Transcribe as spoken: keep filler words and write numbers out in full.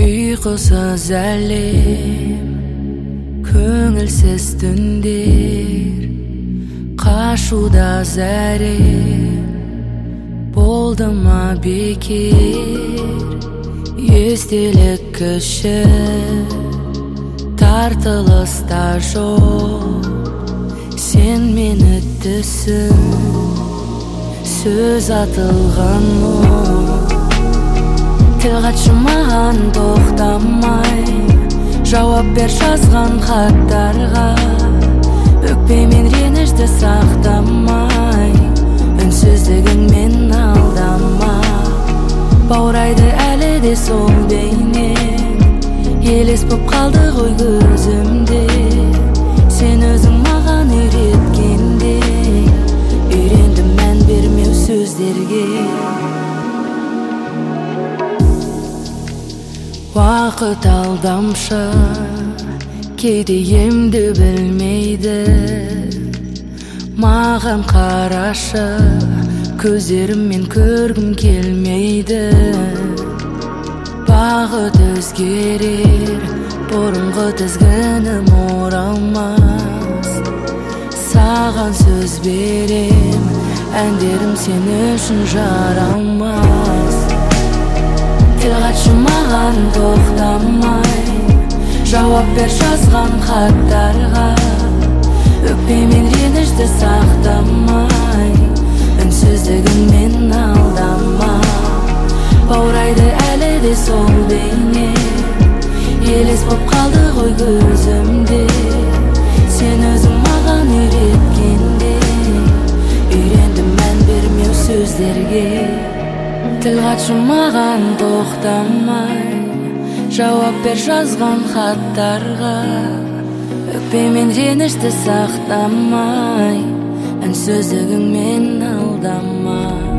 Uykusuz әлем, көңілсіз түндер, қашуда зәрем, болды ма бекер? Естелік кіші, тартылыста жоқ, сен мені түсін, сөз атылған мұң. Тіл қатшы маған тоқтамай, жауап бер жазған хаттарға. Өкпемен ренішті сақтамай, үнсіздігіңмен алдама. Баурайды әлі де сол бейнең, елес боп қалды ғой көзімде. Сен өзің маған үйреткендей, үйрендім мән бермеу сөздерге. Уақыт алдамшы, кейде емді білмейді. Маған қарашы, көздеріммен көргім келмейді. Бағыт өзгерер, бұрынғы тізгінім оралмас. Саған сөз берем, әндерім сен үшін жаралмас. Тіл қатшы маған тоқтамай, жауап бер жазған хаттарға. Өкпемен ренішті сақтамай, үнсіздігіңмен алдама. Баурайды әлі де сол бейне, елес боп қалды ғой көзімде. Сен өзің маған үйреткендей, үйрендім мән бермеу сөздерге. Тіл қатшы маған тоқтамай, жауап бер жазған хаттарға. Өкпемен ренішті сақтамай, үнсіздігіңмен алдама.